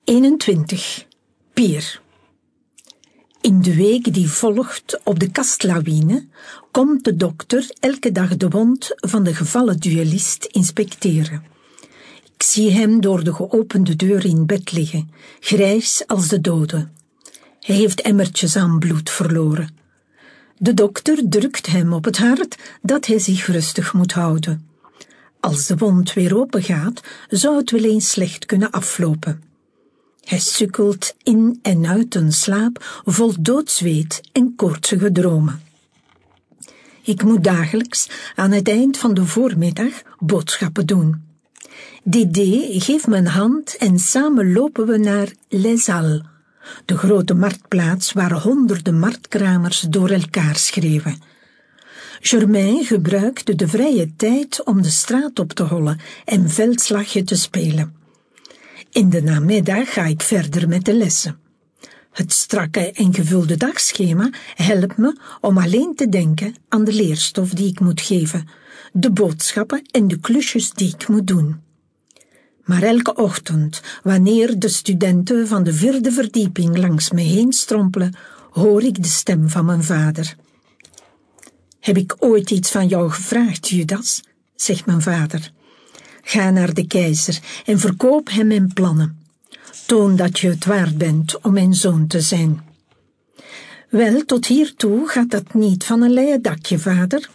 21. Pier. In de week die volgt op de kastlawine komt de dokter elke dag de wond van de gevallen duellist inspecteren. Ik zie hem door de geopende deur in bed liggen, grijs als de dode. Hij heeft emmertjes aan bloed verloren. De dokter drukt hem op het hart dat hij zich rustig moet houden. Als de wond weer open gaat, zou het wel eens slecht kunnen aflopen. Hij sukkelt in en uit een slaap vol doodzweet en koortsige dromen. Ik moet dagelijks aan het eind van de voormiddag boodschappen doen. Dédé geeft me een hand en samen lopen we naar Les Halles, de grote marktplaats waar honderden marktkramers door elkaar schreeuwen. Germain gebruikte de vrije tijd om de straat op te hollen en veldslagje te spelen. In de namiddag ga ik verder met de lessen. Het strakke en gevulde dagschema helpt me om alleen te denken aan de leerstof die ik moet geven, de boodschappen en de klusjes die ik moet doen. Maar elke ochtend, wanneer de studenten van de 4e verdieping langs me heen strompelen, hoor ik de stem van mijn vader. Heb ik ooit iets van jou gevraagd, Judas? Zegt mijn vader. Ga naar de keizer en verkoop hem mijn plannen. Toon dat je het waard bent om mijn zoon te zijn. Wel, tot hiertoe gaat dat niet van een leien dakje, vader.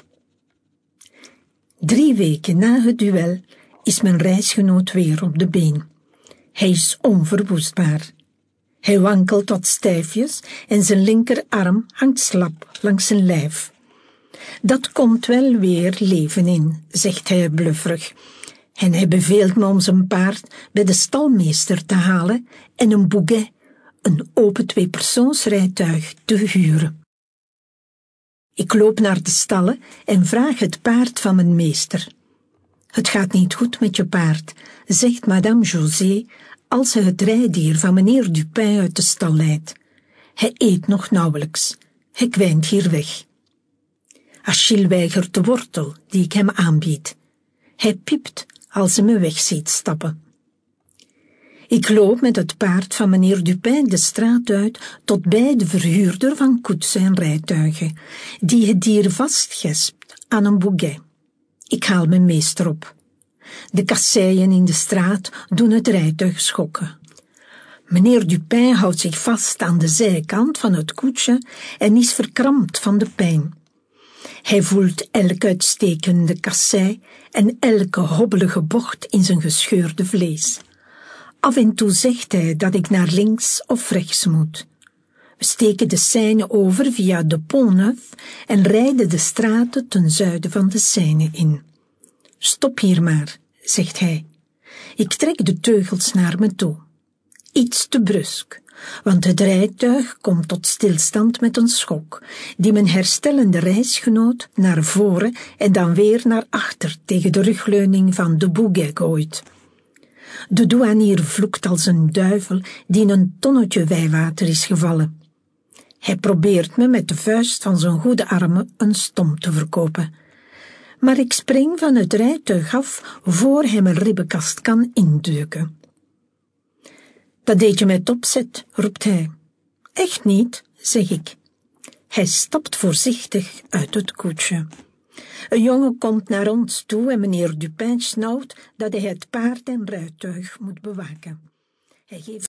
3 weken na het duel is mijn reisgenoot weer op de been. Hij is onverwoestbaar. Hij wankelt wat stijfjes en zijn linkerarm hangt slap langs zijn lijf. Dat komt wel weer leven in, zegt hij blufferig. En hij beveelt me om zijn paard bij de stalmeester te halen en een bouguet, een open 2-persoonsrijtuig, te huren. Ik loop naar de stallen en vraag het paard van mijn meester. Het gaat niet goed met je paard, zegt madame José als ze het rijdier van meneer Dupin uit de stal leidt. Hij eet nog nauwelijks. Hij kwijnt hier weg. Achille weigert de wortel die ik hem aanbied. Hij piept als hij me weg ziet stappen. Ik loop met het paard van meneer Dupin de straat uit tot bij de verhuurder van koetsen en rijtuigen, die het dier vastgespt aan een bouguet. Ik haal mijn meester op. De kasseien in de straat doen het rijtuig schokken. Meneer Dupin houdt zich vast aan de zijkant van het koetsje en is verkrampt van de pijn. Hij voelt elke uitstekende kassei en elke hobbelige bocht in zijn gescheurde vlees. Af en toe zegt hij dat ik naar links of rechts moet. We steken de Seine over via de Pont-Neuf en rijden de straten ten zuiden van de Seine in. Stop hier maar, zegt hij. Ik trek de teugels naar me toe. Iets te brusk, want het rijtuig komt tot stilstand met een schok, die mijn herstellende reisgenoot naar voren en dan weer naar achter tegen de rugleuning van de bouguet gooit. De douanier vloekt als een duivel die in een tonnetje wijwater is gevallen. Hij probeert me met de vuist van zijn goede armen een stom te verkopen. Maar ik spring van het rijtuig af voor hij mijn ribbenkast kan induiken. Dat deed je met opzet, roept hij. Echt niet, zeg ik. Hij stapt voorzichtig uit het koetsje. Een jongen komt naar ons toe en meneer Dupin snauwt dat hij het paard en rijtuig moet bewaken. Hij geeft